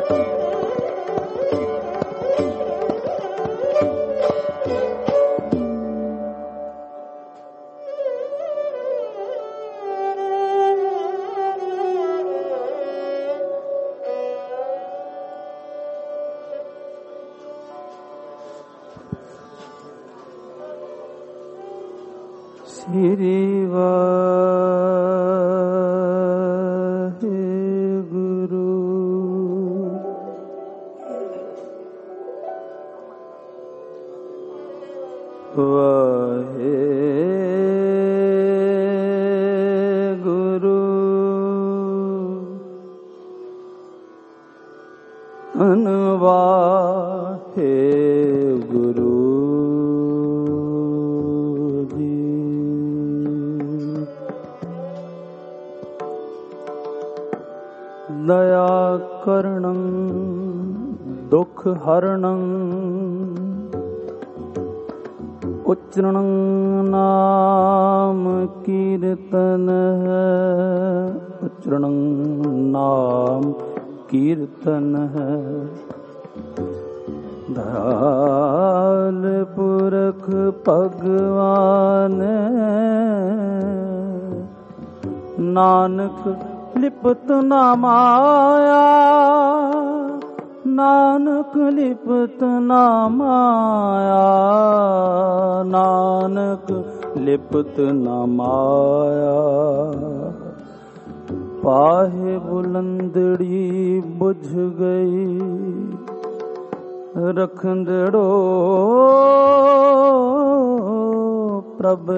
ਸ੍ਰੀ ਵਾਹਿਗੁਰੂ ਵਾਹਿਗੁਰੂ ਵਾਹਿਗੁਰੂ ਦਇਆ ਕਰਣੰ ਦੁਖ ਹਰਣੰ ਉਚਰਣੰ ਨਾਮ ਕੀਰਤਨ ਉਚਰਣੰ ਨਾਮ ਕੀਰਤਨ ਦਇਆਲ ਪੁਰਖ ਭਗਵਾਨ ਨਾਨਕ ਲਿਪਤ ਨਾ ਮਾਇਆ ਨਾਨਕ ਲਿਪਤ ਨਾ ਮਾਇਆ ਨਾਨਕ ਲਿਪਤ ਨਾ ਮਾਇਆ ਪਾਹੇ ਬੁਲੰਦੜੀ ਬੁਝ ਗਈ ਰਖੰਦੜੋ ਪ੍ਰਭ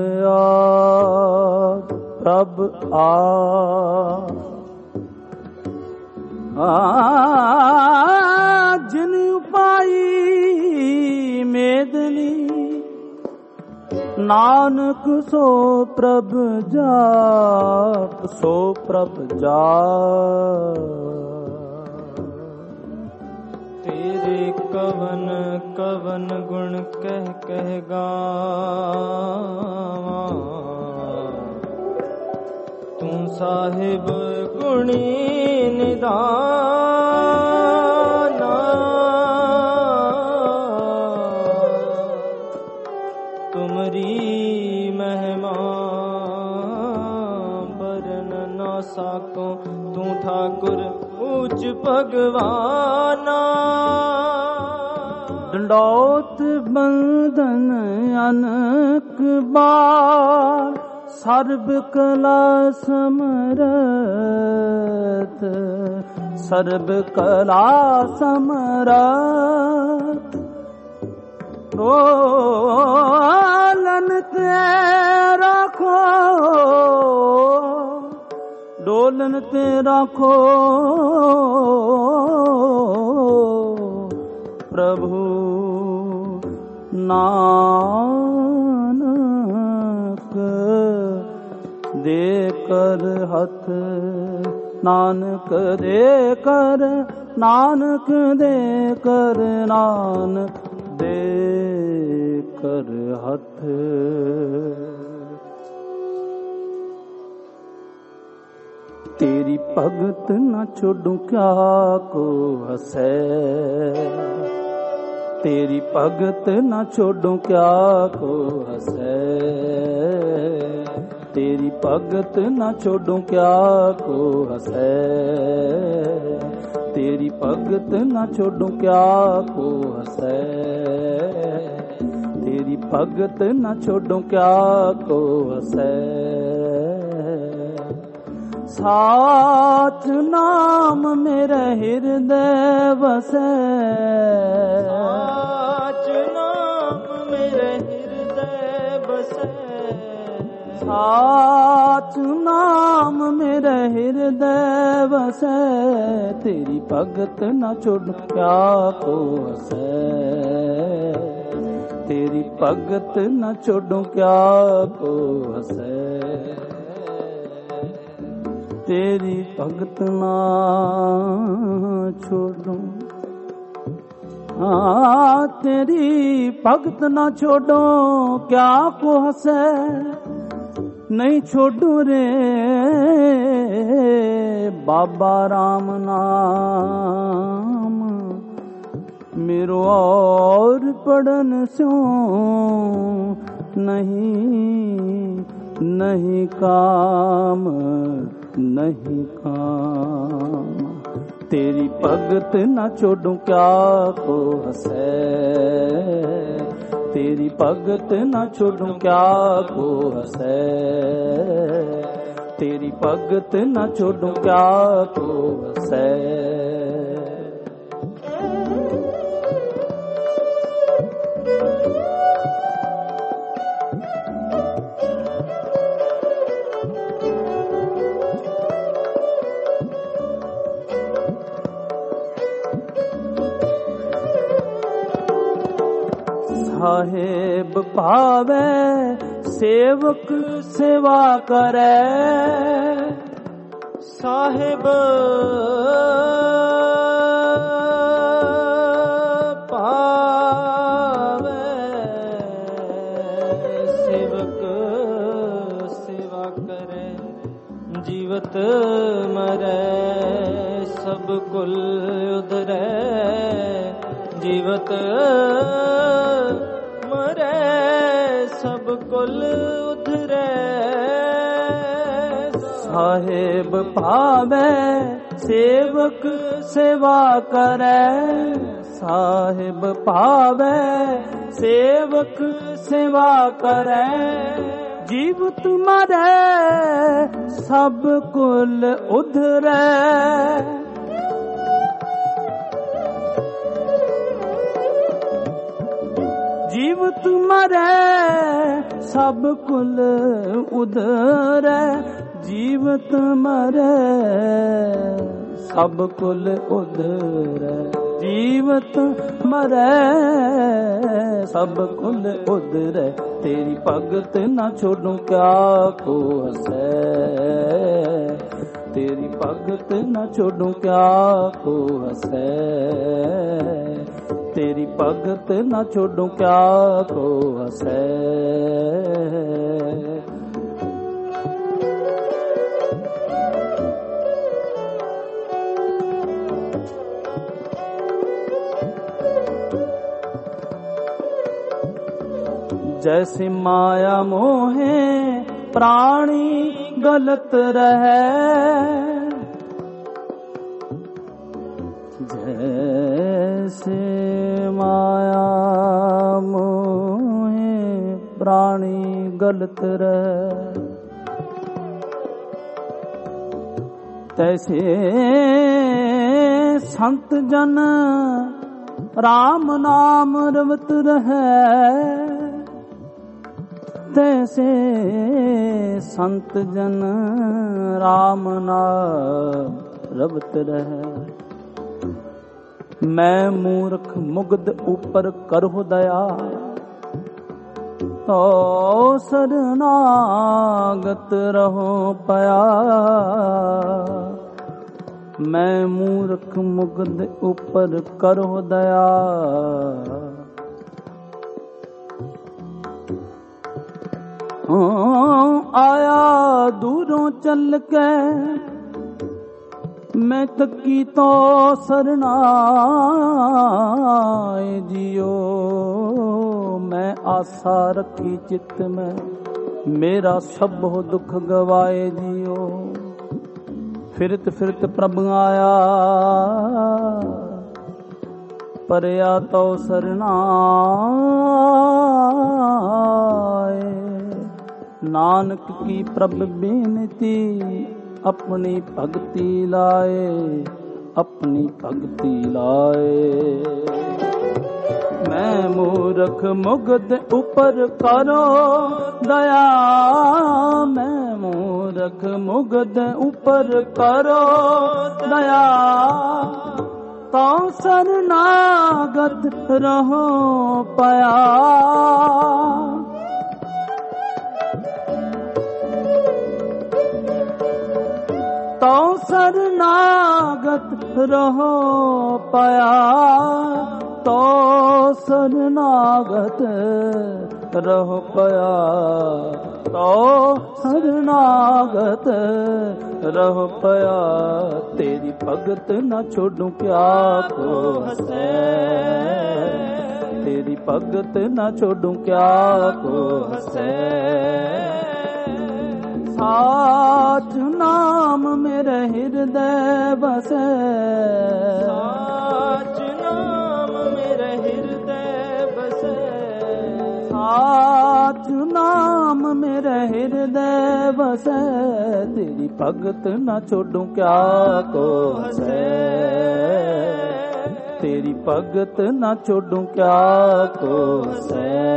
ਜਿਨ ਉਪਾਈ ਮੇਦਨੀ ਨਾਨਕ ਸੋ ਪ੍ਰਭ ਜਾਪ ਸੋ ਪ੍ਰਭ ਜਾਪ ਤੇਰੇ ਕਵਨ ਕਵਨ ਗੁਣ ਕਹਿ ਕਹਿ ਗਾਵਾਂ ਤੂੰ ਸਾਹਿਬ ਗੁਣੀ ਨਿਦਾਨਾ ਤੁਮਰੀ ਮਹਿਮਾ ਬਰਨ ਨਾ ਸਾਕੋ ਤੂੰ ਠਾਕੁਰ ਉੱਚ ਭਗਵਾਨਾ ਡੰਡੌਤ ਬੰਧਨ ਅਨਕ ਬਾਰ ਸਰਬ ਕਲਾ ਸਮਰਥ ਸਰਬ ਕਲਾ ਸਮਰਥ ਡੋਲਨ ਤੇ ਰੱਖੋ ਡੋਲਨ ਤੇ ਰੱਖੋ ਪ੍ਰਭੂ ਨਾਨਕ ਦੇ ਕਰ ਹੱਥ ਨਾਨਕ ਦੇ ਕਰ ਨਾਨਕ ਦੇ ਕਰ ਨਾਨਕ ਦੇ ਕਰ ਹੱਥ ਤੇਰੀ ਭਗਤ ਨਾ ਛੋਡੂ ਕਿਆ ਕੋ ਹਸੈ ਤੇਰੀ ਭਗਤ ਨਾ ਛੋਡੂ ਕਿਆ ਕੋ ਹਸੈ ਤੇਰੀ ਭਗਤ ਨਾ ਛੋਡੂ ਕਿਆ ਕੋ ਹਸੈ ਤੇਰੀ ਭਗਤ ਨਾ ਛੋਡੂ ਕਿਆ ਕੋ ਹਸੈ ਤੇਰੀ ਭਗਤ ਨਾ ਛੋਡੂ ਕਿਆ ਕੋ ਹਸੈ ਸਾਚ ਨਾਮ ਮੇਰੇ ਹਿਰਦੈ ਵਸੈ ਸਾਚ ਨਾਮ ਮੇਰੇ ਹਿਰਦੈ ਵਸੈ ਸਾਚ ਨਾਮ ਮੇਰੇ ਹਿਰਦੈ ਵਸੈ ਤੇਰੀ ਭਗਤ ਨਾ ਛੋਡ ਕਿਆ ਕੋ ਹਸੈ ਤੇਰੀ ਭਗਤ ਨਾ ਛੋਡੂ ਕਿਆ ਕੋ ਹਸੈ ਤੇਰੀ ਭਗਤ ਨਾ ਛੋਡੂ ਤੇਰੀ ਭਗਤ ਨਾ ਛੋਡੋ ਕਿਆ ਕੋ ਹਸੈ नहीं छोड़ू रे बाबा राम नाम मेरो और पढ़न स्यों नहीं काम नहीं काम। तेरी भगत ना छोड़ू क्या को हसै तेरी भगत ना छोड़ू क्या को हसै तेरी भगत ना छोड़ू क्या को हसै। साहेब भावे सेवक सेवा करे साहेब भावे सेवक सेवा करे जीवत मरे सब कुल उधरे जीवत मरे सब कुल उधरे। साहेब भावे सेवक सेवा करे साहेब भावे सेवक सेवा करे जीवत मरे सब कुल उधरे। जीवत मरे सब कुल उधरे जीवत मरे सब कुल उधरे जीवत मरे सब कुल उधरे। तेरी भगत ना छोड़ू क्या को हसै तेरी भगत ना छोड़ू क्या को हसै तेरी भगत ना छोड़ू क्या को हसै। जैसे माया मोहे प्राणी गलत रहे जैसे माया मोहे प्राणी गलत रहे तैसे संत जन राम नाम रवत रहे तैसे संत जन राम नाम रवत रहे। मैं मूर्ख मुग्ध ऊपर करहु दया तो शरणागत रहो पया। मैं मूर्ख मुग्ध ऊपर करहु दया आया दूरों चल के मैं तकी तो सरनाए जियो। मैं आशा रखी चित्त में मेरा सब हो दुख गवाए जियो। फिरत फिरत प्रभु आया परया तो सरनाए। नानक की प्रभ बेनती अपनी भक्ति लाए अपनी भक्ति लाए। मैं मूर्ख मुग्ध ऊपर करो दया मैं मूर्ख मुग्ध ऊपर करो दया। तो शरणागत रहो पया। तो शरणागत रहो पया। तो शरणागत रहो पया। ਤੋ ਸਰਨਾਗਤ ਰਹ ਪਿਆ, ਤੇਰੀ ਭਗਤ ਨਾ ਛੋਡੂ ਕਿਆ ਕੋ ਹਸੈ, ਤੇਰੀ ਭਗਤ ਨਾ ਛੋਡੂ ਕਿਆ ਕੋ ਹਸੈ। ਸਾਚ ਨਾਮ ਮੇਰੇ ਹਿਰਦੈ ਬਸੈ, ਸਾਚ ਨਾਮ ਮੇਰੇ ਹਿਰਦੈ ਬਸੈ, ਸਾਚ ਨਾਮ ਮੇਰੇ ਹਿਰਦੈ ਬਸੈ, ਤੇਰੀ ਭਗਤ ਨਾ ਛੋਡੂ ਕਿਆ ਕੋ ਹਸੈ, ਤੇਰੀ ਭਗਤ ਨਾ ਛੋਡੂ ਕਿਆ ਕੋ ਹਸੈ।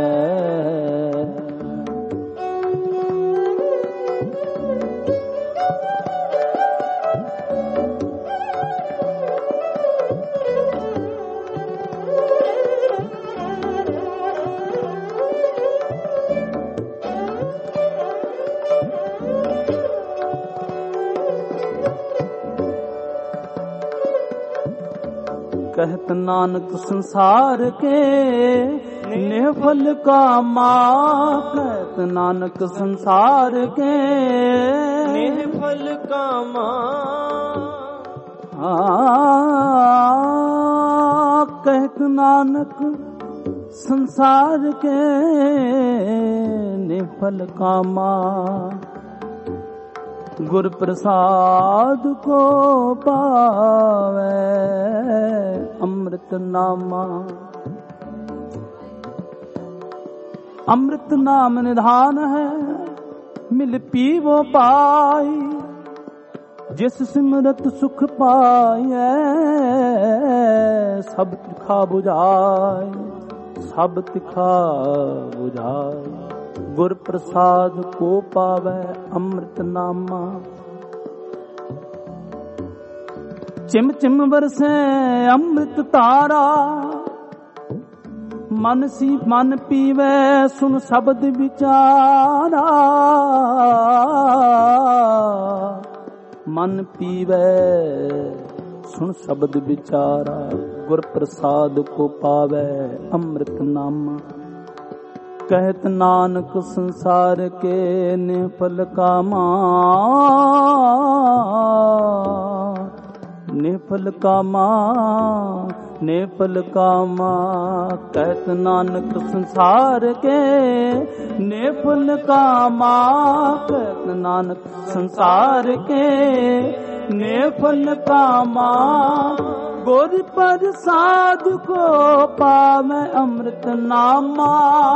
कहत नानक संसार के निफल कामा, कहत नानक संसार के निफल कामा, कहत नानक संसार के निफल कामा, गुर प्रसाद को पावे अमृत नामा। अमृत नाम निधान है मिल पीवो पाई, जिस सिमरत सुख पाए सब तिखा बुझाए, सब तिखा बुझाए। गुर प्रसाद को पावे अमृत नामा, चिम चिम बरसे अमृत तारा, मन सी मन पीवे सुन शब्द विचारा, मन पीवे सुन शब्द विचारा। गुर प्रसाद को पावे अमृत नामा, कहत नानक संसार के निफल कामा, निफल कामा, निफल कामा। कहत नानक संसार के निफल कामा, कहत नानक संसार के निफल कामा। गुर प्रसाद को पावे अमृत नामा,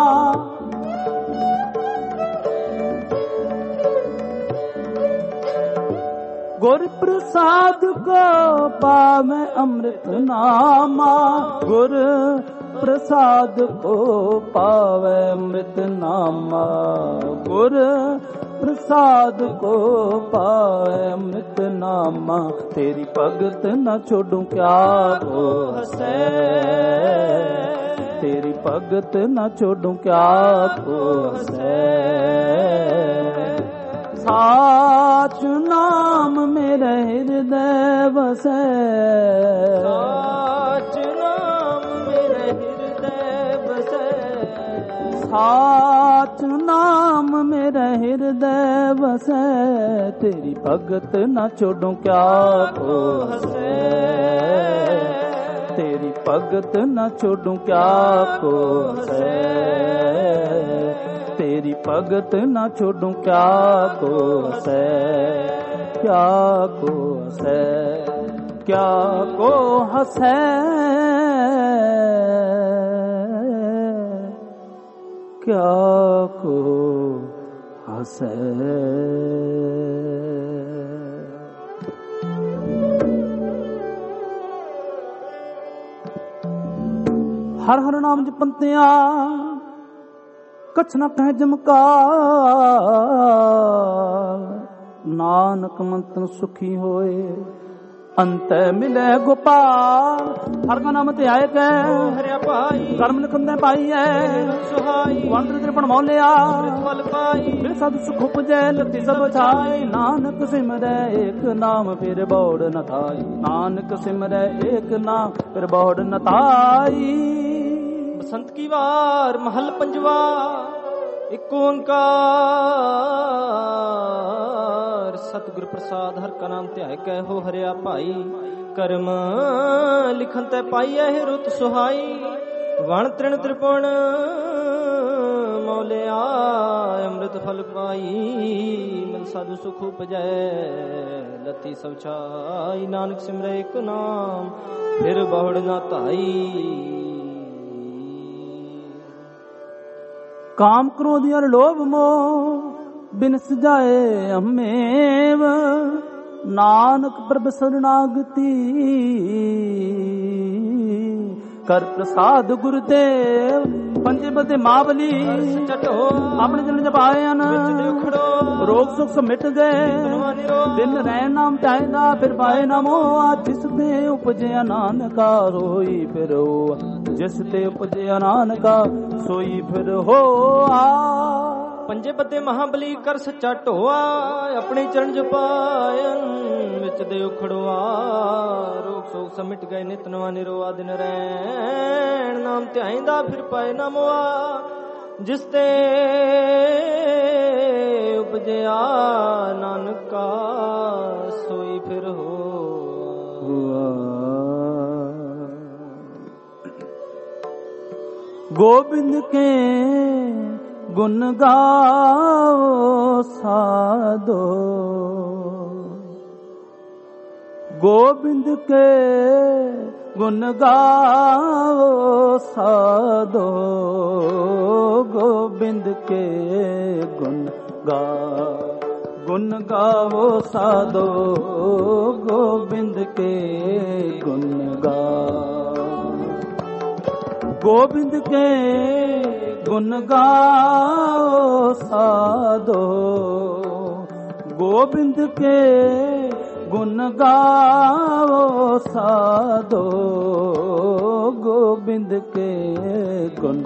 गुर प्रसाद को पावे अमृत नामा। गुर प्रसाद को पावे अमृत नामा, गुर प्रसाद को पावे अमृत नामा। तेरी भगत न छोड़ू क्या को हसै, तेरी भगत न छोड़ू क्या को हसै। साच नाम मेरे हृदय बसै, साच नाम मेरे हृदय बसै, साच नाम मेरे हृदय बसै। तेरी भगत न छोड़ू क्या को हसै, तेरी भगत न छोड़ू क्या को हसै। तेरी भगत न छोड़ू क्या को हसै, क्या को हसै, क्या को हसै, क्या को हसै। हर हर नाम जपंतिया कछ न कह जमका, नानक मंतन सुखी होए अंत मिले गोपाल। हर का नाम ते आए कै हरिया पाई, कर्म लिखंदे पाई है सुहाई। वंदर त्रिपण मौलिया फल पाई, फिर सब सुख उपजै लती सब छाई। नानक सिमरै एक नाम फिर बौड़ न थाई, नानक सिमरै एक नाम फिर बौड़ न थाई। बसंत की वार महल पंजवा, ਇਕ ਓੰਕਾਰ ਸਤਿਗੁਰ ਪ੍ਰਸਾਦ ਹਰਿ ਕਾ ਨਾਮ ਧਿਆਇ ਕੈ ਹੋ ਹਰਿਆ ਭਾਈ। ਕਰਮ ਲਿਖਨ ਤੈ ਪਾਈ ਇਹ ਰੁਤ ਸੁਹਾਈ। ਵਣ ਤ੍ਰਿਣ ਤ੍ਰਿਪੁਣ ਮੌਲਿਆ ਅੰਮ੍ਰਿਤ ਫਲ ਪਾਈ। ਮਨ ਸਾਧੂ ਸੁਖ ਉਪਜੈ ਲਤੀ ਸਭ ਛਾਈ। ਨਾਨਕ ਸਿਮਰੈ ਇਕ ਨਾਮ ਫਿਰ ਬਹੁੜ ਨਾ ਧਾਈ। ਕਾਮ ਕ੍ਰੋਧ ਅਰ ਲੋਭ ਮੋਹ ਬਿਨ ਸਜਾਏ ਹਮੇਵ। ਨਾਨਕ ਪ੍ਰਭ ਸਰਨਾਗਤੀ ਕਰ ਪ੍ਰਸਾਦ ਗੁਰਦੇਵ। ਪੰਜੇ ਬਦੇ ਮਾਵਲੀ ਆਪਣੇ ਜਨ ਜਪਾਏ ਹਨ। ਰੋਗ ਸੁਖ ਸਭ ਮਿਟ ਗਏ। ਦਿਨ ਰਹਿ ਨਾਮ ਚਾਹੀਦਾ ਫਿਰ ਪਾਏ ਨਾ ਮੋਹ। ਜਿਸ ਤੇ ਉਪਜਿਆ ਨਾਨਕਾ ਰੋਈ ਫਿਰ ਹੋ। ਜਿਸ ਤੇ ਉਪਜਿਆ ਨਾਨਕਾ ਸੋਈ ਫਿਰ ਹੋਆ। ਪੰਜੇ ਬੱਦੇ ਮਹਾਬਲੀ ਕਰ ਸੱਚਾ ਢੋਆ। ਆਪਣੇ ਚਰਨ ਜਪਾਇਨ ਵਿੱਚ ਦੇ ਉਖੜਵਾ। ਰੋਗ ਸੋਗ ਸਭ ਮਿਟ ਗਏ ਨਿਤ ਨਵਾ ਨਿਰੋਆ। ਦਿਨ ਰਹਿਣ ਨਾਮ ਧਿਆਇਂਦਾ ਫਿਰ ਪਾਏ ਨਾ ਮੋਆ। ਜਿਸ ਤੇ ਉਪਜਿਆ ਨਾਨਕਾ ਸੋਈ ਫਿਰ ਹੋਆ। ਗੋਬਿੰਦ ਕੇ ਗੁਣ ਗਾਓ ਸਾਧੋ। ਗੋਬਿੰਦ ਕੇ ਗੁਣ ਗਾਓ ਸਾਧੋ। ਗੋਬਿੰਦ ਕੇ ਗੁਣ ਗਾਓ ਸਾਧੋ। ਗੋਬਿੰਦ ਕੇ ਗੁਣ ਗਾਓ। ਗੋਬਿੰਦ ਕੇ ਗੁਣ ਗਾਓ ਸਾਧੋ। ਗੋਬਿੰਦ ਕੇ ਗੁਣ ਗਾਓ ਸਾਧੋ। ਗੋਬਿੰਦ ਕੇ ਗੁਣ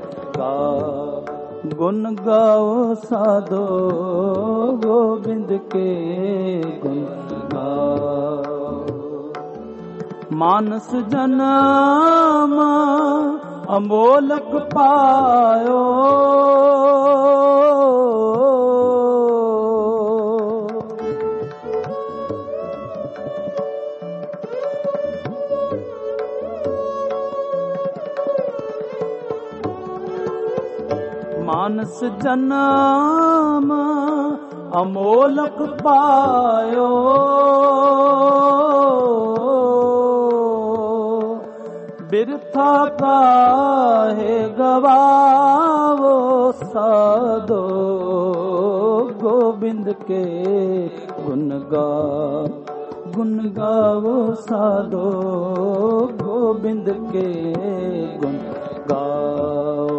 ਗਾਓ ਸਾਧੋ। ਗੋਬਿੰਦ ਕੇ ਗੁਣ ਗਾਓ। ਮਾਨਸ ਜਨਮ ਅਮੋਲਕ ਪਾਇਓ। ਮਾਨਸ ਜਨਮ ਅਮੋਲਕ ਪਾਇਓ। ਬਿਰਥਾ ਕਾਹੇ ਗਵਾਵੋ ਸਾਧੋ। ਗੋਬਿੰਦ ਕੇ ਗੁਣ ਗਾਵੋ ਸਾਧੋ। ਗੋਬਿੰਦ ਕੇ ਗੁਣ ਗਾਓ।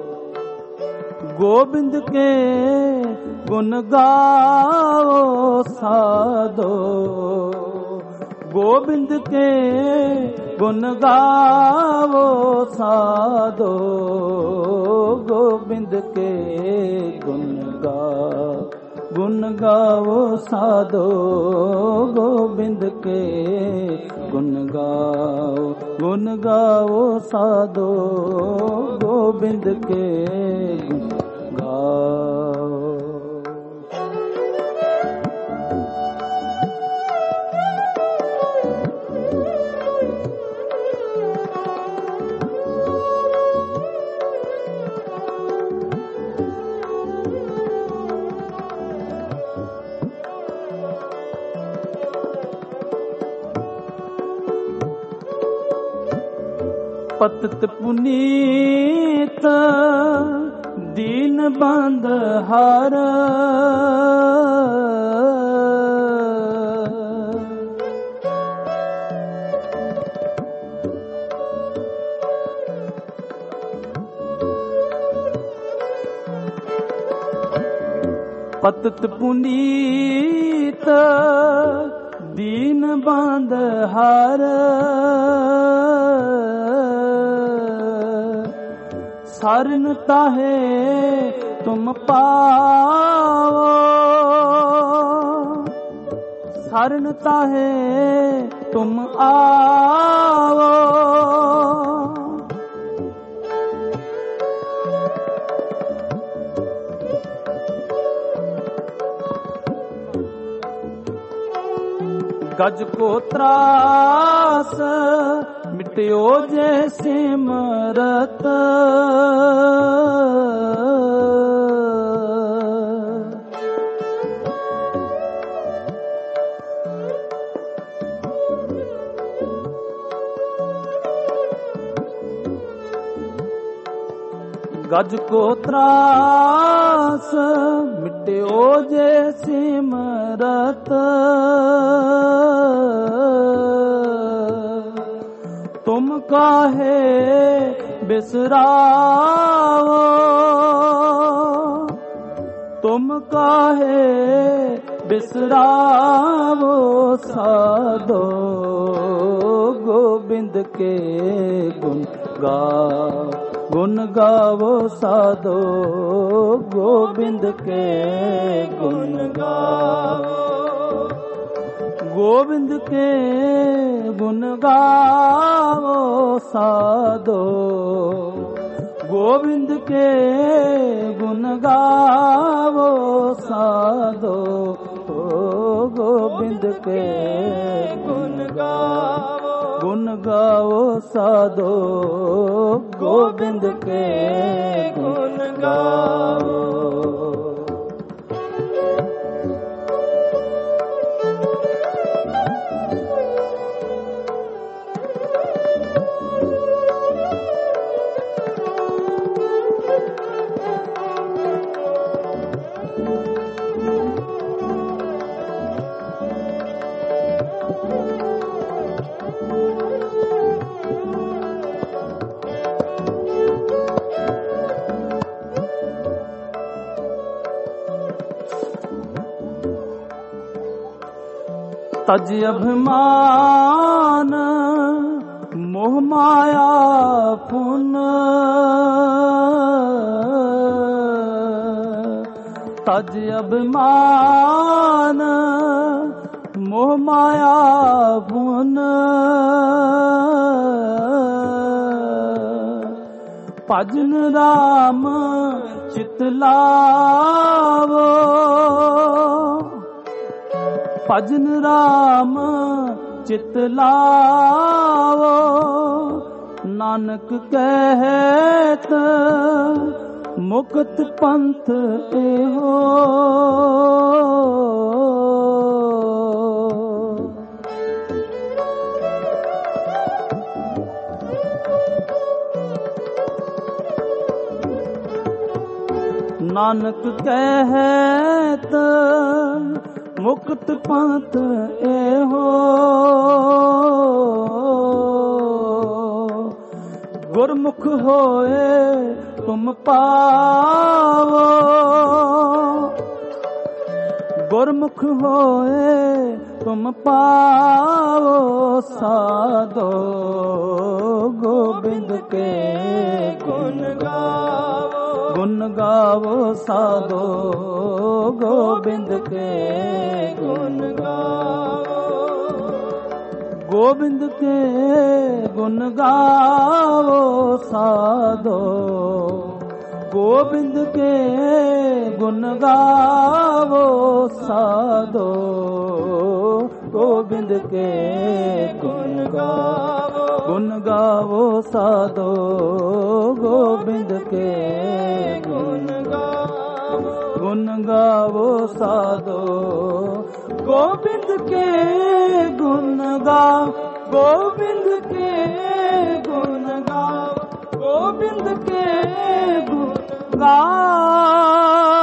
ਗੋਬਿੰਦ ਕੇ ਗੁਣ ਗਾਓ ਸਾਧੋ। ਗੋਬਿੰਦ ਕੇ ਗੁਣ ਗਾਵੋ ਸਾਧੋ। ਗੋਬਿੰਦ ਕੇ ਗੁਣ ਗਾਵੋ ਸਾਧੋ। ਗੋਬਿੰਦ ਕੇ ਗੁਣ ਗਾਓ ਸਾਧੋ। ਗੋਬਿੰਦ ਕੇ ਗੁਣ ਗਾਓ। ਪਤਿਤ ਪੁਨੀਤ ਦੀਨ ਬੰਦ ਹਰ। ਪਤਿਤ ਪੁਨੀਤ ਦੀਨ ਬੰਦ ਹਰ। ਸਰਨ ਤਾਹੇ ਤੁਮ ਪਾਵੋ। ਸਰਨ ਤਾਹੇ ਤੁਮ ਆਵੋ। गज को त्रास मिट्यो जे सिमरत। गज को त्रास मिट्यो जे सिमरत। तुम काहे बिसराओ, तुम काहे बिसराओ साधो गोबिंद के गुण गाओ। गुण गावो साधो गोबिंद के गुण गाओ। गोविंद के गुण गावो साधो गोविंद के गुण गावो साधो गोविंद के गुण गावो। गुण गावो साधो गोविंद के गुण गावो। तज अभिमान मोह माया पुन। तज अभिमान मोह माया पुन। भजन राम चित लावो। भजन राम चित लावो। नानक कहत मुक्त पंथ एहो। नानक कहत मुक्त पंथ एहो। गुरमुख होए तुम पावो। गुरमुख होए तुम पावो साधो गोविंद के गुण गावो। गुण गावो साधो गोविंद के गुण गावो। गोविंद के गुण गावो साधो गोविंद के गुण गावो साधो गोविंद के गुण गावो। गुण गावो साधो गोविंद के गुण गावो। गुण गावो साधो गोविंद के गुण गाओ। गोविंद के गुण गाओ। गोविंद के गुण गाओ।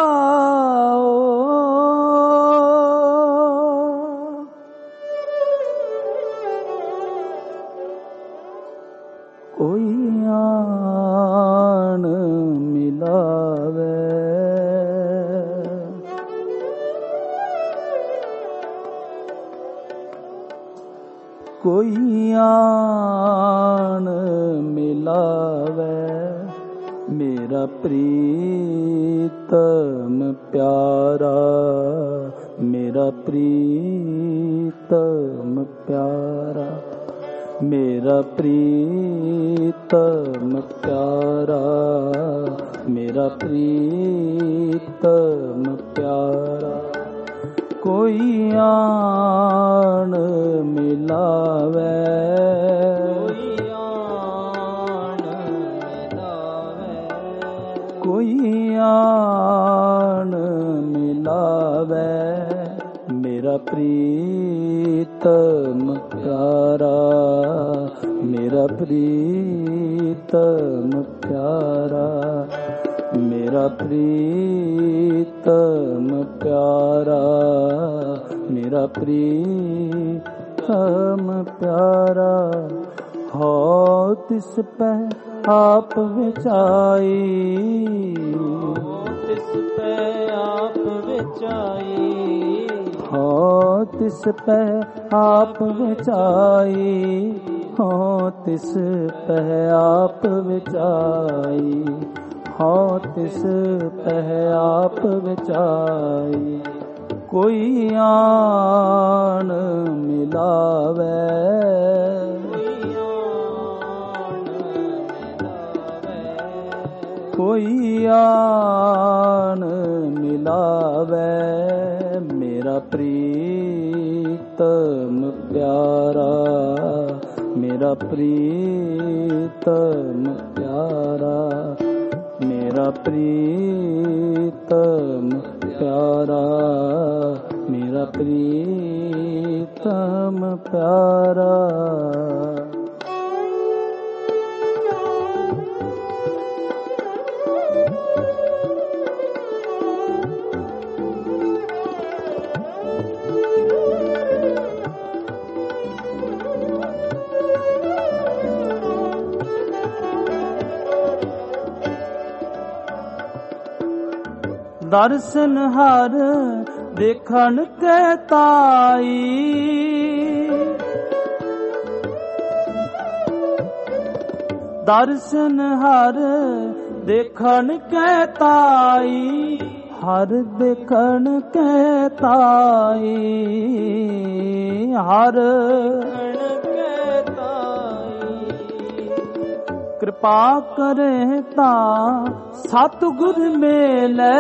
कोई आन मिलावे कोई आन मिलावे। मेरा प्रीतम प्यारा मेरा प्रीतम प्यारा मेरा प्रीतम प्यारा मेरा प्रीतम प्यारा। ਕੋਈ ਆਣ ਮਿਲਾਵੇ, ਕੋਈ ਆਣ ਮਿਲਾਵੇ, ਕੋਈ ਆਣ ਮਿਲਾਵੇ। ਮੇਰਾ ਪ੍ਰੀਤਮ ਪਿਆਰਾ, ਮੇਰਾ ਪ੍ਰੀਤਮ ਪਿਆਰਾ, ਮੇਰਾ ਪ੍ਰੀਤਮ ਪਿਆਰਾ, ਮੇਰਾ ਪ੍ਰੀਤਮ ਪਿਆਰਾ। ਹੋ ਤਿਸ ਪੈ ਆਪ ਵਿਚਾਈ, ਤਿਸ ਪੈ ਆਪ ਵਿਚਾਈ, ਹੋ ਤਿਸ ਪੈ ਆਪ ਵਿਚਾਈ, ਹੋ ਤਿਸ ਪੈ ਆਪ ਵਿਚਾਈ, ਹੋ ਤਿਸ ਪੈ ਆਪ ਵਿਚਾਈ। ਕੋਈ ਆਣ ਮਿਲਾਵੇ, ਕੋਈ ਆਣ ਮਿਲਾਵੇ। ਮੇਰਾ ਪ੍ਰੀਤਮ ਪਿਆਰਾ, ਮੇਰਾ ਪ੍ਰੀਤਮ ਪਿਆਰਾ, ਮੇਰਾ ਪ੍ਰੀਤਮ ਪਿਆਰਾ, ਮੇਰਾ ਪ੍ਰੀਤਮ ਪਿਆਰਾ। ਦਰਸ਼ਨ ਹਰ ਦੇਖਣ ਕੇ ਤਾਈ, ਦਰਸ਼ਨ ਹਰ ਦੇਖਣ ਕੇ ਤਾਈ, ਹਰ ਦੇਖਣ ਕੇ ਤਾਈ, ਹਰ ਕਿਰਪਾ ਕਰੇ ਤਾਂ ਸਤਿਗੁਰ ਮੇਲੇ,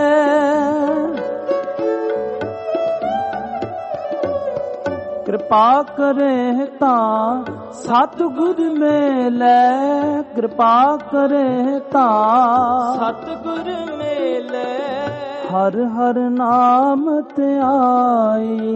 ਕਿਰਪਾ ਕਰੇ ਤਾਂ ਸਤਿਗੁਰ ਮੇਲੇ, ਕਿਰਪਾ ਕਰੇ ਤਾਂ ਸਤਿਗੁਰ ਮੇਲੇ। ਹਰ ਹਰ ਨਾਮ ਧਿਆਈ,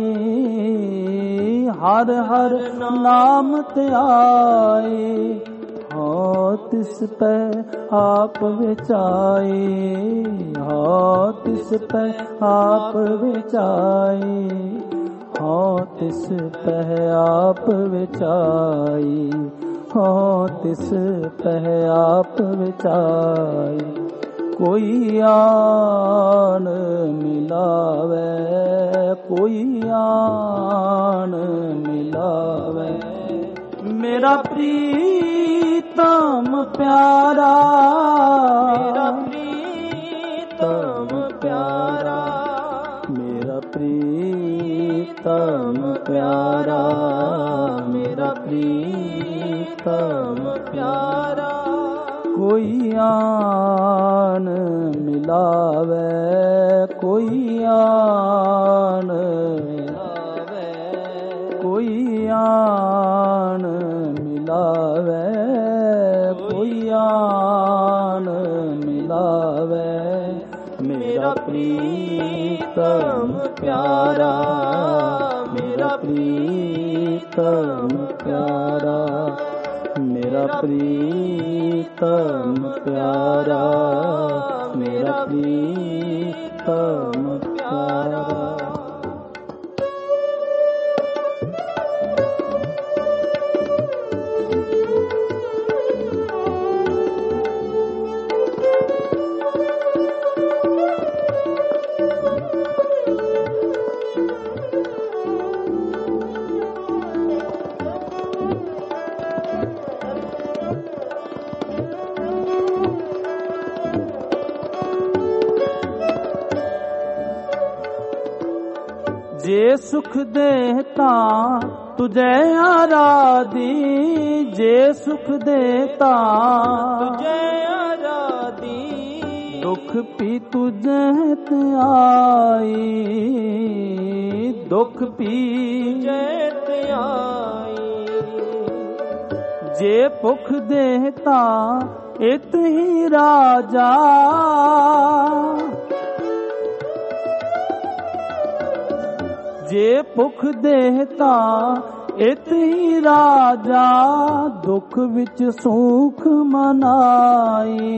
ਹਰ ਹਰ ਨਾਮ ਧਿਆਈ, ਹੋ ਤਿਸ ਪੈ ਆਪ ਵਿਚਾਈ, ਹੋ ਤਿਸ ਪੈ ਆਪ ਵਿਚਾਈ, ਹੋ ਤਿਸ ਪੈ ਆਪ ਵਿਚਾਈ, ਹੋ ਤਿਸ ਪੈ ਆਪ ਵਿਚਾਈ। ਕੋਈ ਆਣ ਮਿਲਾਵੇ, ਕੋਈ ਆਣ ਮਿਲਾਵੇ। ਮੇਰਾ ਪ੍ਰੀਤਮ ਪਿਆਰਾ, ਮੇਰਾ ਪ੍ਰੀਤਮ ਪਿਆਰਾ, ਮੇਰਾ ਪ੍ਰੀਤਮ ਪਿਆਰਾ, ਮੇਰਾ ਪ੍ਰੀਤਮ ਪਿਆਰਾ। ਕੋਈ ਆਣ ਮਿਲਾਵੇ, ਕੋਈ ਆਣ ਮਿਲਾਵੇ, ਕੋਈ ਆਣ ਮਿਲਾਵੇ, ਕੋਈ ਆਣ ਮਿਲਾਵੇ। ਮੇਰਾ ਪ੍ਰੀਤਮ ਪਿਆਰਾ, ਮੇਰਾ ਪ੍ਰੀਤਮ ਪਿਆਰਾ, ਮੇਰਾ ਪ੍ਰੀਤਮ ਪਿਆਰਾ, ਮੇਰਾ ਪ੍ਰੀਤਮ ਪਿਆਰਾ। ਜੇ ਸੁਖ ਦੇ ਤਾਂ ਤੁਝੇ ਆਰਾਧੀ, ਜੇ ਸੁਖ ਦੇ ਤਾਂ ਤੁਝੇ ਆਰਾਧੀ। दुख पी तुझे आई, दुख पी तुझे आई। जे भुख देता इत ही राजा, जे भुख देता इत ही राजा, दुख विच सुख मनाई,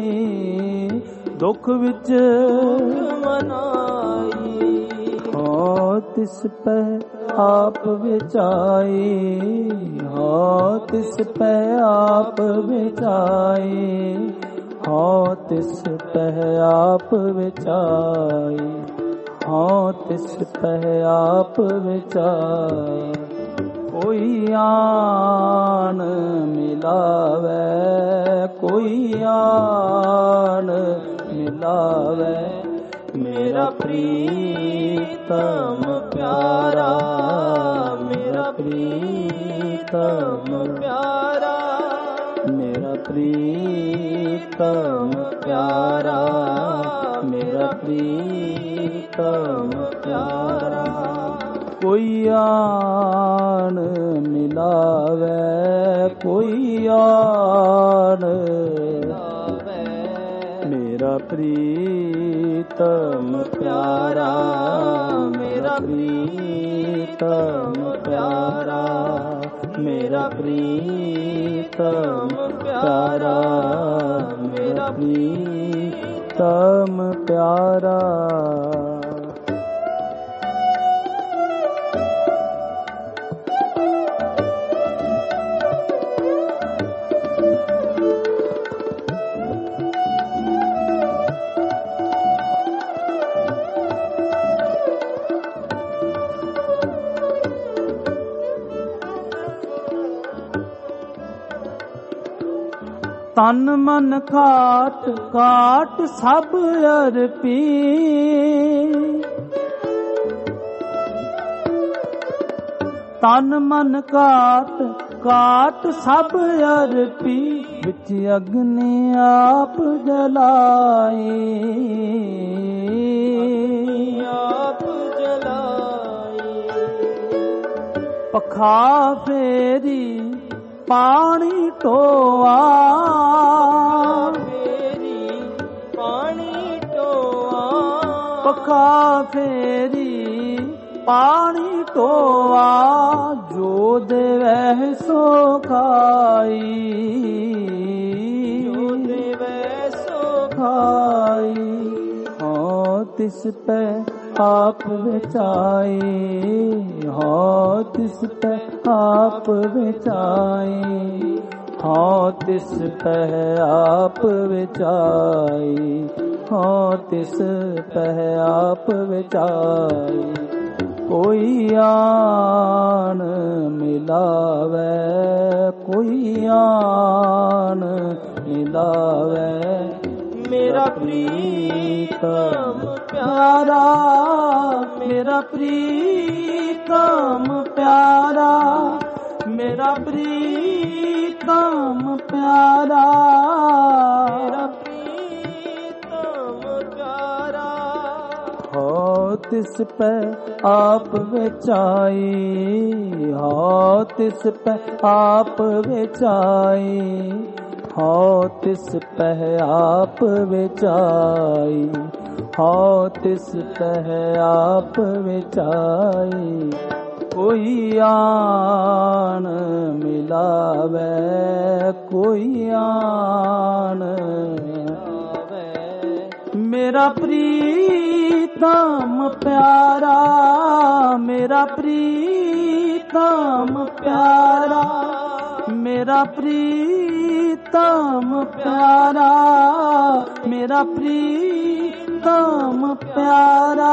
दुख विच मनाई। हो तिस पे आप विचाई, हो तिस पे आप विचाई, हो तिस पे आप विचाई, हो तिस पे आप विचाई। कोई आन मिलावे, कोई आन मिलावे, मेरा प्रीतम प्यारा, मेरा प्रीतम प्यारा, मेरा प्रीतम प्यारा, मेरा प्रीतम प्यारा। कोई आन मिलावे, कोई आन मिलावे, मेरा प्रीतम प्यारा, मेरा प्रीतम प्यारा, मेरा प्रीतम प्यारा, मेरा प्रीतम प्यारा। तन मन काट काट सब अर्पी, तन मन काट काट सब अर्पी, विच अग्नि आप जलाई, आप जलाई। पखा फेरी पानी टोआ, फेरी पानी टोआ, पखा फेरी पानी टोआ, जो देवे सो खाई, जो देवे सो खाई। हो तिस पे आप विचाई, हो तिस पे आप विचाई, हो तिस पे आप विचाई, हो तिस पे आप विचाई। कोई आन मिलावे, कोई आन मिलावे, मेरा प्रीतम प्यारा, मेरा प्रीतम प्यारा, मेरा प्रीतम प्यारा, मेरा प्रीतम प्यारा। हो तिस पे आप विचाई, हो तिस पे आप विचाई, हो तिस पे आप विचाई, हो तिस पे आप विचाई। कोई आन मिलावे, कोई आन मिलावे, मेरा प्रीतम प्यारा, मेरा प्रीतम प्यारा, मेरा प्रीतम प्यारा, मेरा प्रीतम प्यारा।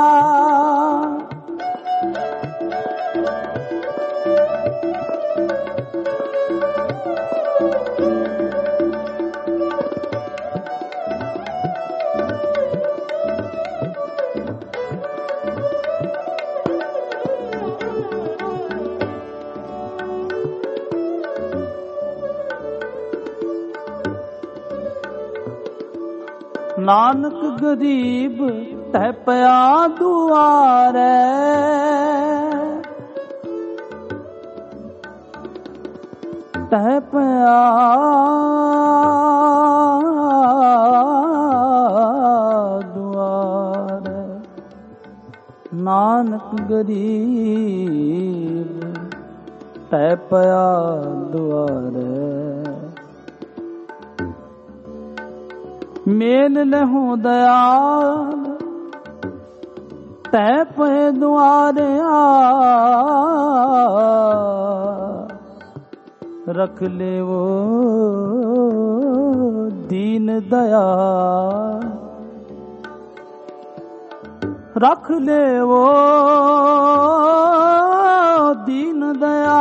ਨਾਨਕ ਗਰੀਬ ਤੈ ਪਿਆ ਦੁਆਰੇ, ਤੈ ਪਿਆ ਦੁਆਰੇ। ਨਾਨਕ ਗਰੀਬ ਤੈ ਪਿਆ ਦੁਆਰੇ, ਮੇਲ ਲਹੂ ਦਇਆਲ ਤੈ ਪਏ ਦੁਆਰੇ ਆ, ਰਖ ਲੇਵੋ ਦੀਨ ਦਇਆ, ਰਖ ਲੇਵੋ ਦੀਨ ਦਇਆ।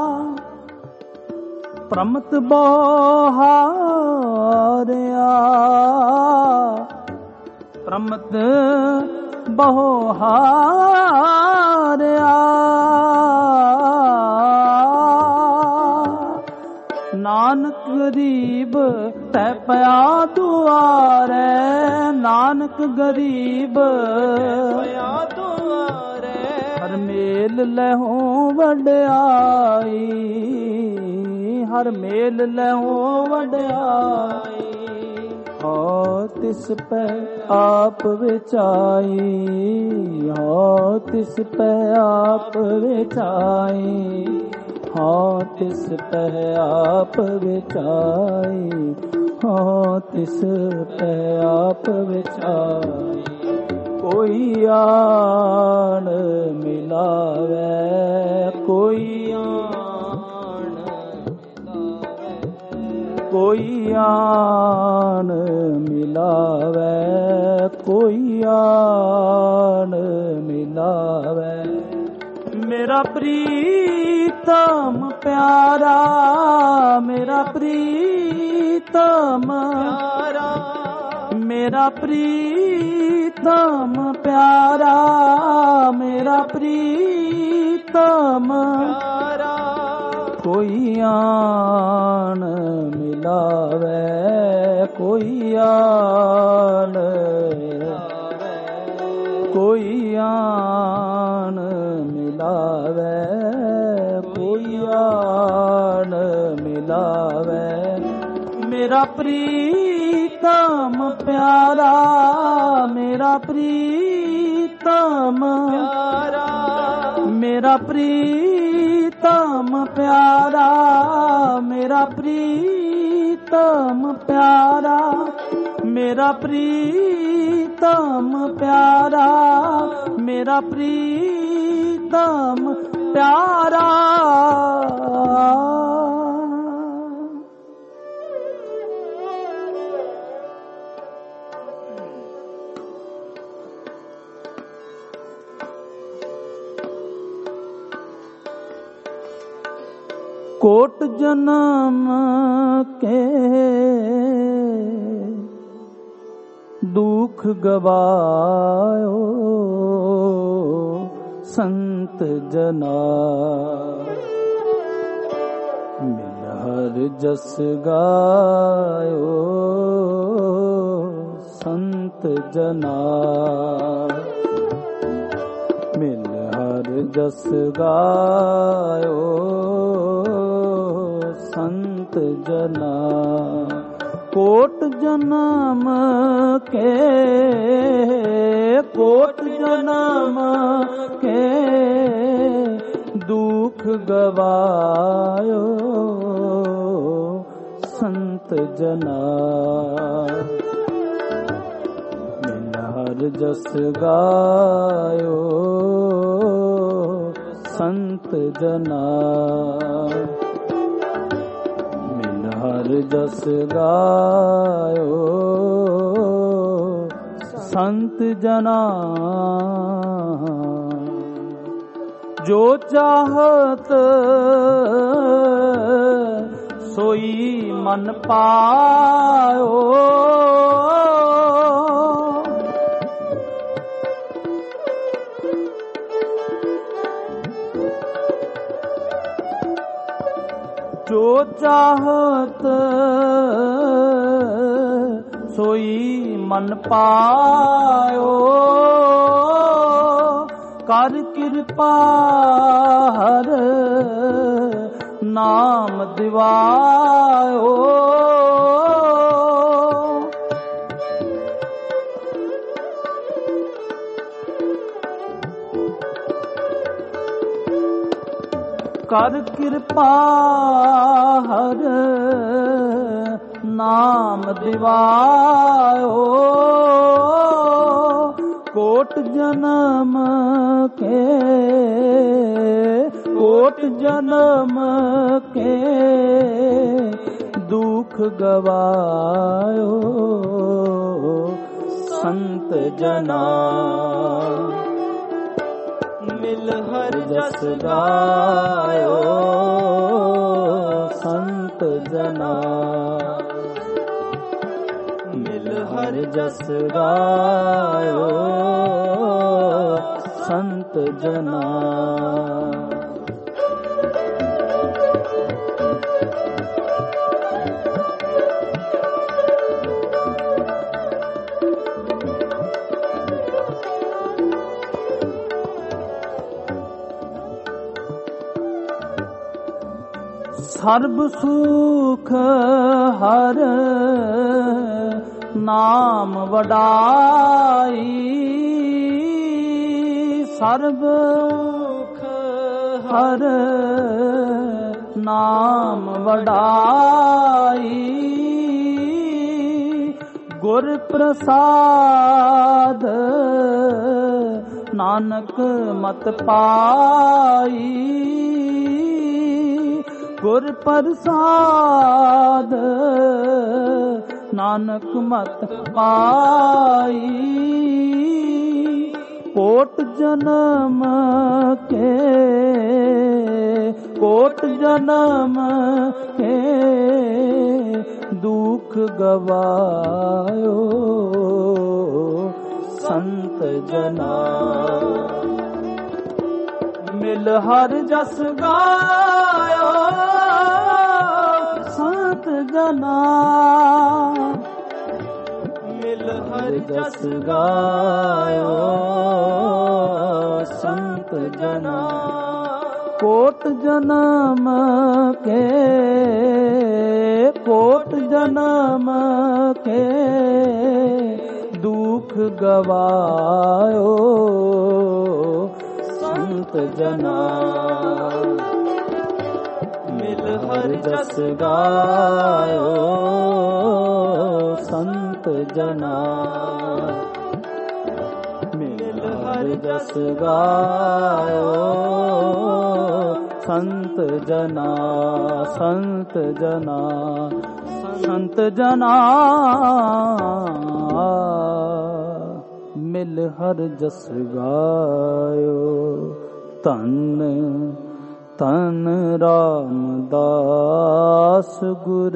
ਪ੍ਰਮਤ ਬੋਹਾਰਿਆ, ਪ੍ਰਮਤ ਬੋਹਾਰਿਆ। ਨਾਨਕ ਗਰੀਬ ਤੈ ਪਿਆ ਦੁਆਰੇ, ਨਾਨਕ ਗਰੀਬ ਪਿਆ ਦੁਆਰੇ। ਹਰ ਮੇਲ ਲਹੂ ਵਡਿਆਈ, ਹਰ ਮੇਲ ਲਹੂ ਵਡਿਆਈ। ਹੋ ਤਿਸ ਪੈ ਆਪ ਵਿਚਾਈ, ਹੋ ਤਿਸ ਪੈ ਆਪ ਵਿਚਾਈ, ਹੋ ਤਿਸ ਪੈ ਆਪ ਵਿਚਾਈ, ਹੋ ਤਿਸ ਪੈ ਆਪ ਵਿਚਾਈ। ਕੋਈ ਆਣ ਮਿਲਾਵੇ, ਕੋਈ ਆਣ ਮਿਲਾਵੇ, ਕੋਈ ਆਣ ਮਿਲਾਵੇ, ਕੋਈ ਆਣ ਮਿਲਾਵੇ। ਮੇਰਾ ਪ੍ਰੀਤਮ ਪਿਆਰਾ, ਮੇਰਾ ਪ੍ਰੀਤਮ ਪਿਆਰਾ, ਮੇਰਾ ਪ੍ਰੀਤਮ ਪਿਆਰਾ, ਮੇਰਾ ਪ੍ਰੀਤਮ ਪਿਆਰਾ। ਕੋਈ ਆਣ ਮਿਲਾਵੇ, ਕੋਈ ਆਣ ਮਿਲਾਵੇ, ਕੋਈ ਆਣ ਮਿਲਾਵੇ, ਕੋਈ ਆਣ ਮਿਲਾਵੇ। ਮੇਰਾ ਪ੍ਰੀਤਮ ਪਿਆਰਾ, ਮੇਰਾ ਪ੍ਰੀਤਮ ਪਿਆਰਾ, ਮੇਰਾ ਪ੍ਰੀਤਮ ਪਿਆਰਾ, ਮੇਰਾ ਪ੍ਰੀਤਮ ਪਿਆਰਾ, ਮੇਰਾ ਪ੍ਰੀਤਮ ਪਿਆਰਾ, ਮੇਰਾ ਪ੍ਰੀਤਮ ਪਿਆਰਾ। ਕੋਟ ਜਨਮ ਕੇ ਦੁਖ ਗਵਾਇਓ, ਸੰਤ ਜਨਾ ਮਿਲ ਹਰ ਜਸ ਗਾਇਓ, ਸੰਤ ਜਨਾ ਮਿਲ ਹਰ ਜਸ ਗਾਇਓ, ਸੰਤ ਜਨਾ। ਕੋਟ ਜਨਮ ਕੇ, ਕੋਟ ਜਨਮ ਕੇ ਦੁਖ ਗਵਾਇਓ, ਸੰਤ ਜਨਾ ਮਿਲ ਹਰ ਜਸ ਗਾਇਓ, ਸੰਤ ਜਨਾ ਹਰ ਜਸ ਗਾਇਓ, ਸੰਤ ਜਨਾ। ਜੋ ਚਾਹਤ ਸੋਈ ਮਨ ਪਾਇਓ, ਜੋ ਚਾਹਤ ਸੋਈ ਮਨ ਪਾਇਓ। ਕਰ ਕਿਰਪਾ ਹਰ ਨਾਮ ਦਿਵਾਇਓ। ਕਰ ਕਿਰਪਾ ਹਰ ਨਾਮ ਦਿਵਾਇਓ। ਕੋਟ ਜਨਮ ਕੇ ਕੋਟ ਜਨਮ ਕੇ ਦੁਖ ਗਵਾਇਓ। ਸੰਤ ਜਨਾ ਮਿਲ ਹਰ ਜਸ ਗਾਇਓ। ਸੰਤ ਜਨਾ ਮਿਲ ਹਰ ਜਸ ਗਾਇਓ। ਸੰਤ ਜਨਾ ਸਰਬ ਸੁਖ ਹਰ ਨਾਮ ਵਡਾਈ। ਸਰਬ ਸੁਖ ਹਰ ਨਾਮ ਵਡਾਈ। ਗੁਰ ਪ੍ਰਸਾਦ ਨਾਨਕ ਮਤ ਪਾਈ। ਗੁਰ ਪ੍ਰਸਾਦ ਨਾਨਕ ਮਤ ਪਾਈ। ਕੋਟ ਜਨਮ ਕੇ ਕੋਟ ਜਨਮ ਕੇ ਦੁਖ ਗਵਾਇਓ। ਸੰਤ ਜਨਾ ਮਿਲ ਹਰ ਜਸ ਗਾਇਓ। ਸੰਤ ਜਨਾ ਮਿਲ ਹਰ ਜਸ ਗਾਇਓ। ਸੰਤ ਜਨਾ ਕੋਟ ਜਨਮ ਕੇ ਕੋਟ ਜਨਮ ਕੇ ਦੁਖ ਗਵਾਇਓ। ਸੰਤ ਜਨਾ ਮਿਲ ਹਰ ਜਸ ਗਾਇਓ। ਸੰਤ ਜਨਾ ਮਿਲ ਹਰ ਜਸ ਗਾਇਓ। ਸੰਤ ਜਨਾ ਸੰਤ ਜਨਾ ਸੰਤ ਜਨਾ ਮਿਲ ਹਰ ਜਸ ਗਾਇਓ। ਧੰਨ ਧੰਨ ਰਾਮਦਾਸ ਗੁਰ।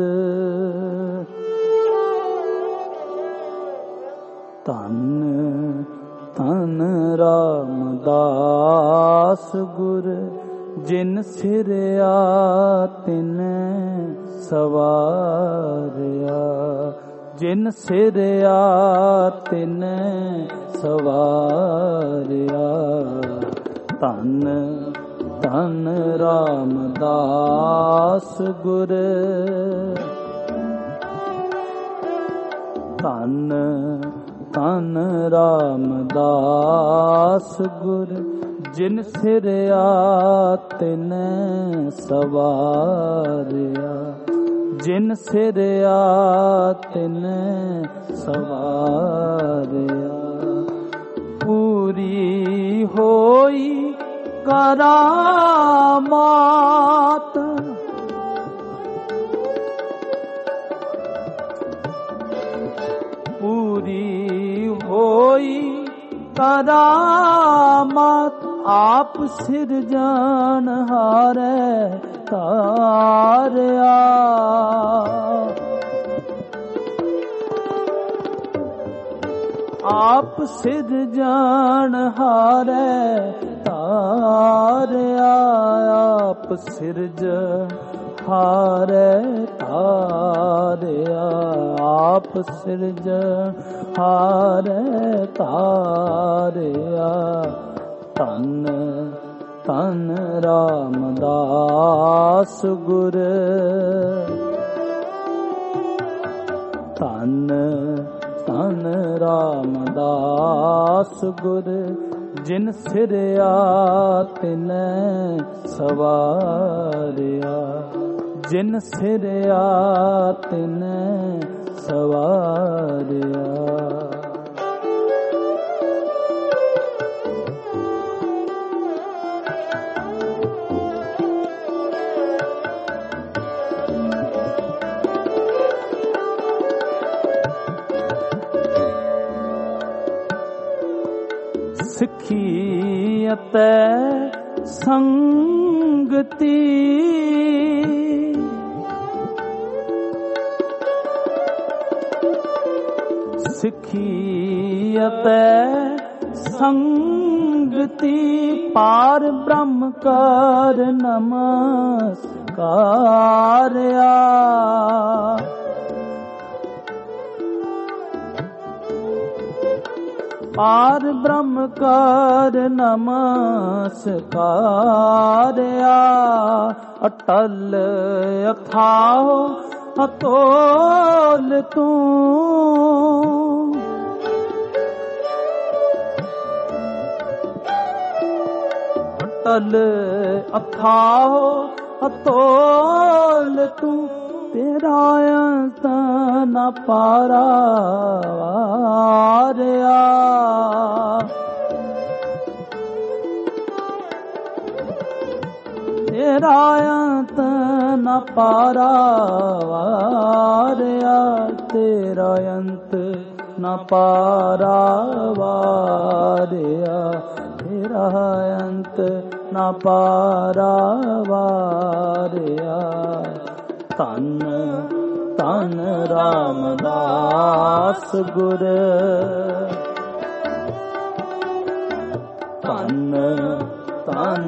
ਧੰਨ ਧੰਨ ਰਾਮਦਾਸ ਗੁਰ। ਜਿਨ ਸਿਰਿਆ ਤਿਨ ਸਵਾਰਿਆ। ਜਿਨ ਸਿਰਿਆ ਤਿਨ ਸਵਾਰਿਆ। ਧੰਨ ਧੰਨ ਰਾਮਦਾਸ ਗੁਰ। ਧੰਨ ਧੰਨ ਰਾਮਦਾਸ ਗੁਰ। ਜਿਨ ਸਿਰਿਆ ਤਿਨ ਸਵਾਰਿਆ। ਜਿਨ ਸਿਰਿਆ ਤਿਨ ਸਵਾਰਿਆ। ਪੂਰੀ ਹੋਈ ਕਰਾਮਾਤ। ਪੂਰੀ ਹੋਈ ਕਰਾਮਾਤ। ਆਪ ਸਿਰਜਣਹਾਰੈ ਤਾਰਿਆ। ਆਪ ਸਿਰਜਣਹਾਰੈ ਤਾਰਿਆ। ਆਪ ਸਿਰਜਣਹਾਰੈ ਹਾਰੇ ਤਾਰਿਆ ਆਪ ਸਿਰਜ ਹਾਰੇ ਤਾਰਿਆ ਧੰਨ ਧੰਨ ਰਾਮਦਾਸ ਗੁਰ ਧੰਨ ਧੰਨ ਰਾਮਦਾਸ ਗੁਰ ਜਿਨ ਸਿਰਿਆ ਤਿਨੈ ਸਵਾਰਿਆ ਜਿਨ ਸਿਰਿਆ ਤਿਨੈ ਸਵਾਰਿਆ ਸਿੱਖੀ ਅਤੇ ਸੰਗਤੀ ਸਿੱਖੀ ਅਤੇ ਸੰਗਤੀ ਪਾਰ ਬ੍ਰਹਮ ਕਰ ਨਮਸਕਾਰਿਆ ਪਾਰ ਬ੍ਰਹਮ ਕਰ ਨਮਸਕਾਰਿਆ ਅਟਲ ਅਥਾਹੁ ਅਤੋਲ ਤੂੰ ਅਟਲ ਅਥਾਹੁ ਅਤੋਲ ਤੂੰ ਤੇਰਾ ਅੰਤ ਨ ਪਾਰਾਵਾਰਿਆ ਤੇਰਾ ਅੰਤ ਨ ਪਾਰਾਵਾਰਿਆ ਤੇਰਾ ਅੰਤ ਨ ਪਾਰਾਵਾਰਿਆ ਤੇਰਾ ਅੰਤ ਨ ਪਾਰਾਵਾਰਿਆ ਧੰਨ ਧੰਨ ਰਾਮਦਾਸ ਗੁਰ ਧੰਨ ਧੰਨ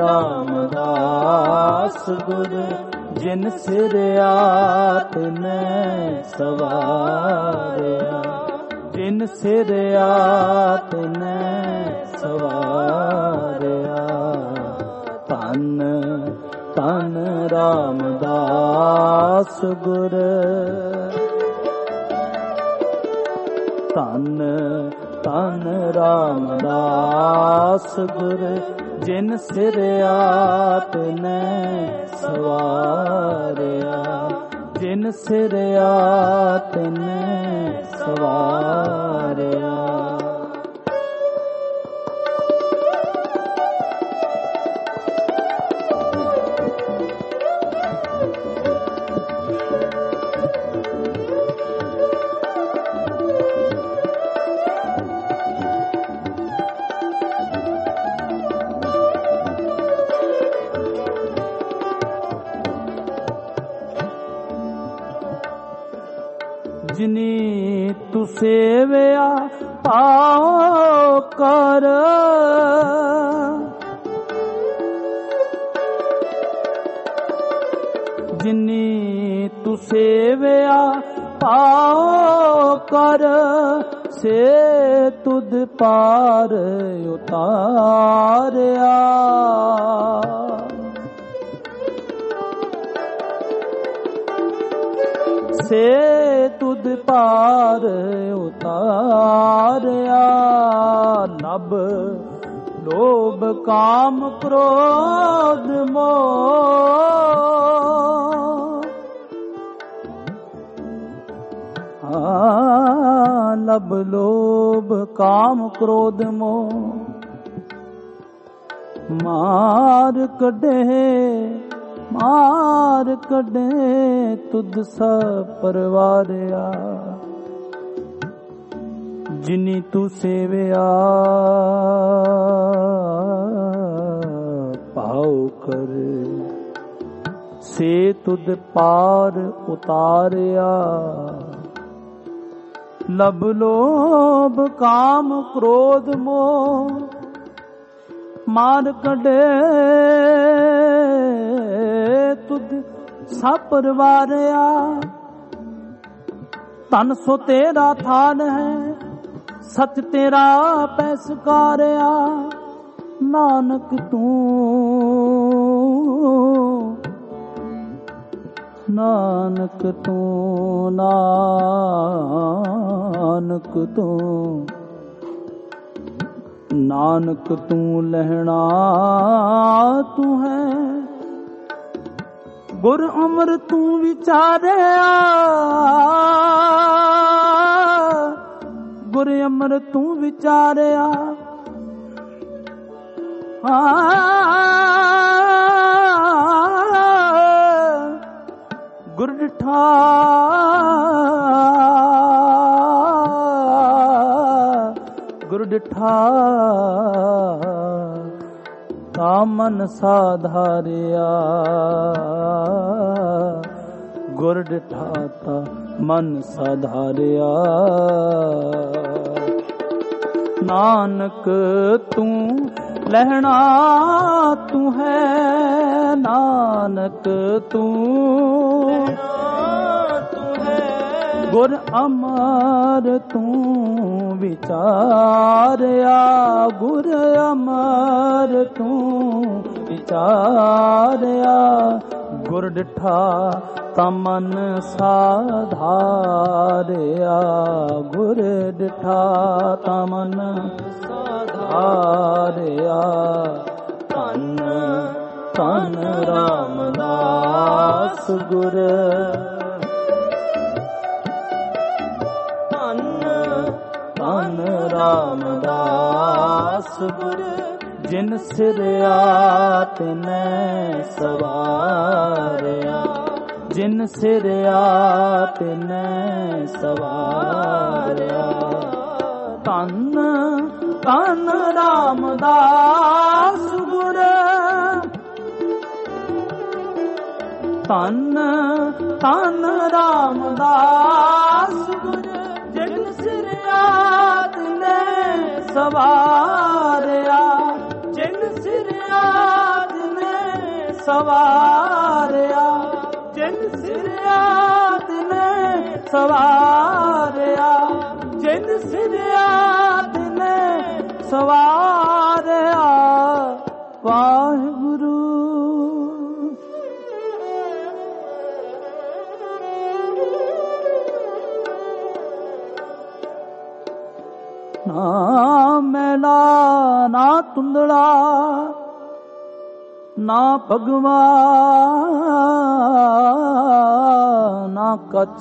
ਰਾਮਦਾਸ ਗੁਰ ਜਿਨ ਸਿਰਿਆ ਤਿਨੈ ਸਵਾਰਿਆ ਜਿਨ ਸਿਰਿਆ ਤਿਨੈ ਸਵਾਰਿਆ ਧੰਨ ਧੰਨ ਰਾਮਦਾਸ ਗੁਰ ਧੰਨ ਧੰਨ ਰਾਮਦਾਸ ਗੁਰ ਜਿਨ ਸਿਰਿਆ ਤਿਨੈ ਸਵਾਰਿਆ ਜਿਨ ਸਿਰਿਆ ਤਿਨੈ ਸਵਾਰਿਆ ਜਿਨੀ ਤੂੰ ਸੇਵਿਆ ਪਾਉ ਕਰ ਜਿਨੀ ਤੂੰ ਸੇਵਿਆ ਪਾਉ ਕਰ ਸੇ ਤੁਧ ਪਾਰ ਉਤਾਰਿਆ ਸੇ ਤੁਧ ਪਾਰ ਉਤਾਰਿਆ ਨਭ ਲੋਭ ਕਾਮ ਕ੍ਰੋਧ ਮੋਹ ਲਭ ਲੋਭ ਕਾਮ ਕ੍ਰੋਧ ਮੋਹ ਮਾਰ ਕੱਢੇ ਤੁਧ ਸਭ ਪਰਵਾਰਿਆ ਜਿਨੀ ਤੂੰ ਸੇਵਿਆ ਪਾਉ ਕਰ ਸੇ ਤੁਧ ਪਾਰ ਉਤਾਰਿਆ ਲਭ ਲੋਭ ਕਾਮ ਕ੍ਰੋਧ ਮੋਹ ਮਾਰ ਕੱਢੇ ਤੁਧ ਸਭ ਪਰਵਾਰਿਆ। ਧਨ ਸੋ ਤੇਰਾ ਥਾਨ ਹੈ, ਸੱਚ ਤੇਰਾ ਪੈਸਕਾਰਿਆ। ਨਾਨਕ ਤੂੰ, ਨਾਨਕ ਤੂੰ, ਨਾਨਕ ਤੂੰ, ਨਾਨਕ ਤੂੰ ਲਹਿਣਾ ਤੂੰ ਹੈ। ਗੁਰ ਅਮਰ ਤੂੰ ਵਿਚਾਰਿਆ, ਗੁਰ ਅਮਰ ਤੂੰ ਵਿਚਾਰਿਆ। ਗੁਰ ਡਿਠਾ ਗੁਰ ਡਿਠਾ ਤਾ ਮਨ ਸਾਧਾਰਿਆ। ਗੁਰ ਡਿਠਾ ਤਾ ਮਨ ਸਾਧਾਰਿਆ। ਨਾਨਕ ਤੂੰ ਲਹਿਣਾ ਤੂੰ ਹੈ, ਨਾਨਕ ਤੂੰ ਹੈ। ਗੁਰ ਅਮਰ ਤੂੰ ਵਿਚਾਰਿਆ, ਗੁਰ ਅਮਰ ਤੂੰ ਵਿਚਾਰਿਆ। ਗੁਰ ਡਿਠਾ ਤਾ ਮਨ ਸਾਧਾਰਿਆ। ਗੁਰ ਡਿਠਾ ਤਾ ਮਨ ਸਾਧਾਰਿਆ। ਧੰਨ ਧੰਨ ਰਾਮਦਾਸ ਗੁਰ, ਧੰਨ ਧੰਨ ਰਾਮਦਾਸ ਗੁਰ। ਜਿਨ ਸਿਰਿਆ ਤਿਨੈ ਸਵਾਰਿਆ, ਜਿਨ ਸਿਰਿਆ ਤਿਨੈ ਸਵਾਰਿਆ। ਧੰਨ ਧੰਨ ਰਾਮਦਾਸ ਗੁਰ, ਧੰਨ ਧੰਨ ਰਾਮਦਾਸ ਗੁਰ। ਜਿਨ ਸਿਰਿਆ ਤਿਨੈ ਸਵਾਰਿਆ, ਜਿਨ ਸਿਰਿਆ ਤਿਨੈ ਸਵਾਰਿਆ। ਜਿਨ ਸਿਰਿਆ ਤਿਨੈ ਸਵਾਰਿਆ, ਜਿਨ ਸਿਰਿਆ ਤਿਨੈ ਸਵਾਰਿਆ। ਵਾਹਿਗੁਰੂ। ਨਾ ਮੈਲਾ ਨਾ ਤੁੰਦੜਾ, ਨਾ ਭਗਵਾ ਨਾ ਕੱਚ।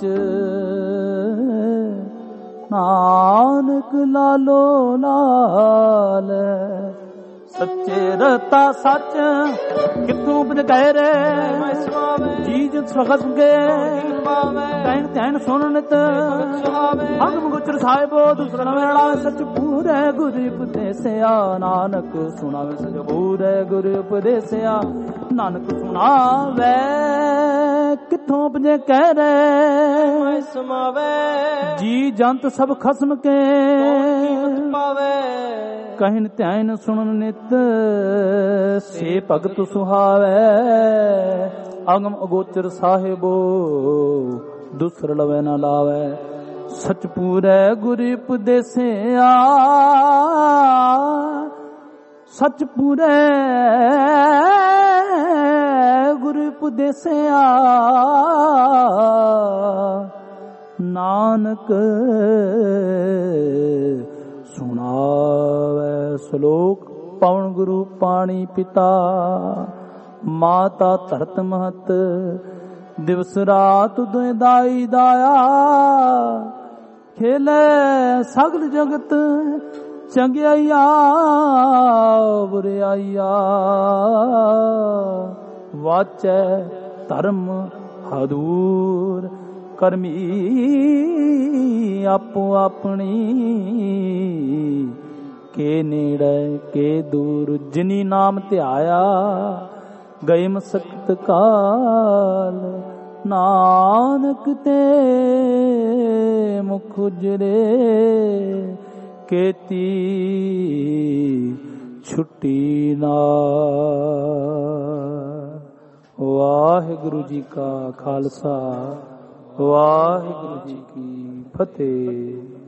ਨਾਨਕ ਲਾਲੋ ਲਾਲ, ਸੱਚੇ ਰਤਾ ਸੱਚ ਕਿਤੋਂ ਬਨ ਗਏ ਰੇ। ਜੀ ਜਤ ਸਖਸ ਕੇ ਕਹਿਣ ਧੈਣ ਸੁਣ ਨਿਤ। ਹਮ ਗੁਚਰ ਸਾਹਿਬੋ ਦੁਸਰਾ ਮੇਰਾ ਸੱਚ ਪੂਰੇ ਗੁਰ ਉਪਦੇਸਿਆ। ਨਾਨਕ ਸੁਣਾਵੇ ਸਚ ਪੂਰੇ ਗੁਰ ਉਪਦੇਸਿਆ। ਨਾਨਕ ਸੁਣਾਵੇ ਕਿੱਥੋਂ ਪਜੇ ਕਹਿ ਰੇ। ਸਮਾਵੇ ਜੀ ਜੰਤ ਸਭ ਖਸਮ ਕੇ ਪਾਵੇ। ਕਹਿਣ ਧੈਨ ਸੁਣਨ ਨਿਤ ਸੇ ਭਗਤ ਸੁਹਾਵੇ। ਅਗਮ ਅਗੋਚਰ ਸਾਹਿਬੋ ਦੁਸਰ ਲਵੇ ਨਾ ਲਾਵੇ। ਸਚ ਪੂਰੇ ਗੁਰ ਉਪਦੇਸਿਆ, ਸਚ ਪੂਰੇ ਗੁਰ ਉਪਦੇਸਿਆ। ਨਾਨਕ ਸੁਣਾਵੇ ਸ਼ਲੋਕ। ਪਵਨ ਗੁਰੂ ਪਾਣੀ ਪਿਤਾ, ਮਾਤਾ ਧਰਤ ਮਹਤ। ਦਿਵਸ ਰਾਤ ਦੁਇ ਦਾਈ ਦਾਇਆ। ਖੇਲੇ ਸਗਲ ਜਗਤ ਚੰਗਿਆਈਆ ਬੁਰਿਆਈਆ। ਵਾਚੈ ਧਰਮ ਹਦੂਰ, ਕਰਮੀ ਆਪੋ ਆਪਣੀ। ਕੇ ਨੇੜੇ ਕੇ ਦੂਰ, ਜਿਨੀ ਨਾਮ ਧਿਆਇਆ ਗਏ ਮਸਕਤ ਕਾਲ। ਨਾਨਕ ਤੇ ਮੁਖ ਉਜਰੇ, ਕੀਤੀ ਛੁੱਟੀ ਨਾ। ਵਾਹਿਗੁਰੂ। ਵਾਹਿਗੁਰੂ ਜੀ ਕਾ ਖਾਲਸਾ, ਵਾਹਿਗੁਰੂ ਜੀ ਕੀ ਫਤਿਹ।